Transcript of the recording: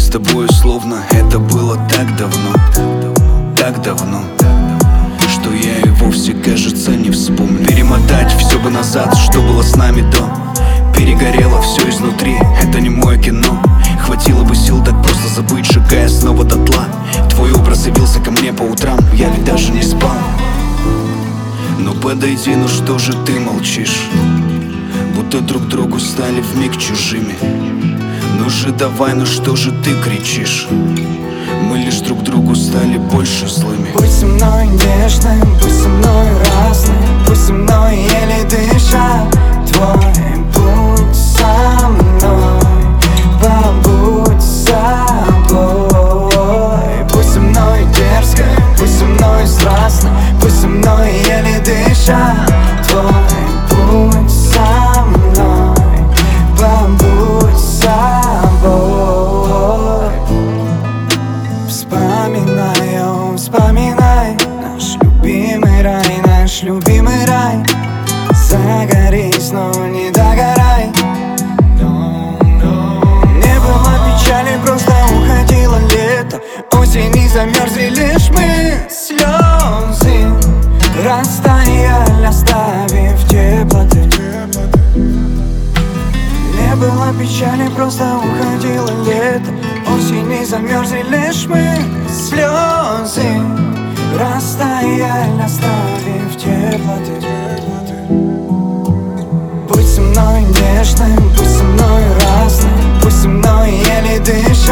с тобой словно это было так давно, что я и вовсе, кажется, не вспомню. Перемотать все бы назад, что было с нами до. Перегорело все изнутри, это не мое кино. Хватило бы сил так просто забыть, шагая снова дотла. Твой образ явился ко мне по утрам, я ведь даже не спал. Ну подойди, ну что же ты молчишь? Будто друг другу стали вмиг чужими. Ну же давай, ну что же ты кричишь? Мы лишь друг другу стали больше злыми. Будь со мной нежным, будь со мной разным, будь со мной еле дыша. Твой путь со мной, побудь собой. Будь со мной дерзкой, будь со мной страстной, будь со мной еле дыша. Твой путь со мной, побудь собой. Вспоминай наш любимый рай, наш любимый рай. Загорись, но не догорай. Не было печали, просто уходило лето. Осень, замерзли лишь мы. Слезы растаяли, оставив теплоты. Не было печали, просто уходило лето. Осень, замерзли лишь мы. Слезы растаяли, оставив теплоты. Будь со мной нежным, будь со мной разным, будь со мной еле дыши.